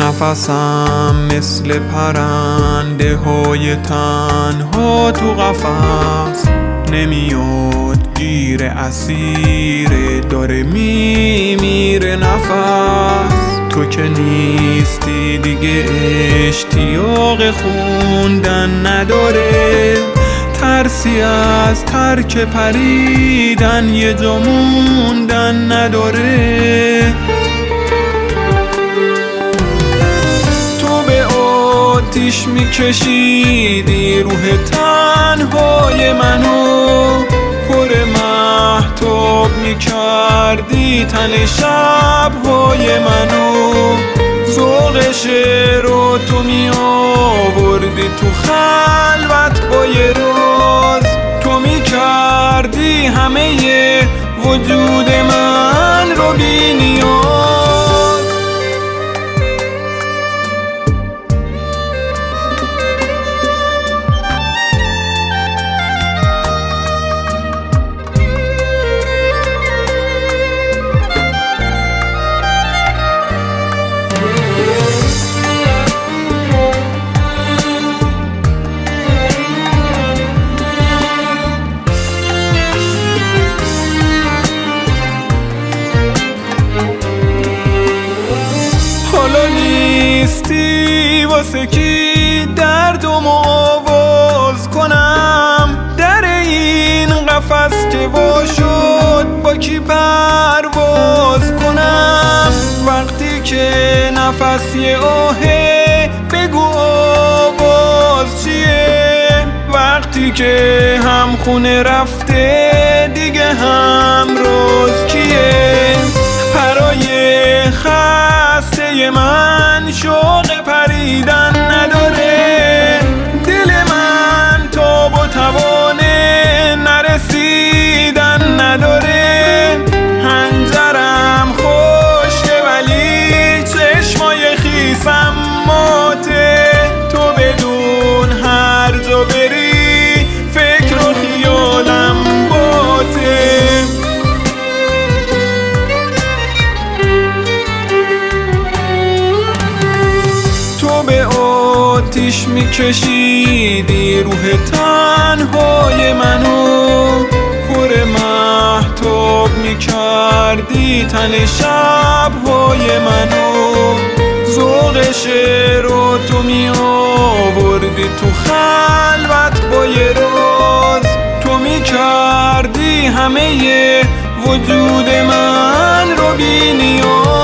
نفسم مثل پرنده های تنها تو قفس نمیاد، گیر اسیر داره میمیره نفس. تو که نیستی دیگه اشتیاق خوندن نداره، ترسی از ترک پریدن یه جا موندن نداره. تو به آتیش میکشیدی روح تنهای منو، پر مهتاب میکردی تن شبهای منو. ذوق شعر رو تو میآوردی تو خلوت با یه راز، تو میکردی همه وجود من رو بی نیاز. حالا نیستی واسه کی دردم آواز کنم، در این قفس که وا شد با کی پرواز کنم. وقتی که نفس یه آهه بگو آواز چیه، وقتی که هم خونه رفته دیگه همراز کیه. پرای خسته من شوق پریدن نداره، دل من تاب و توان نرسیدن نداره. هنجرم خشکه ولی چشمای خیسم ماته، تو بدون هر جا بری فکر و خیالم باته. تو به آتیش میکشیدی روح تنهای منو، پر مهتاب میکردی تن شبهای منو. ذوق شعر رو تو میآوردی تو خلوت با یه راز، تو میکردی همه وجود من رو بی نیاز.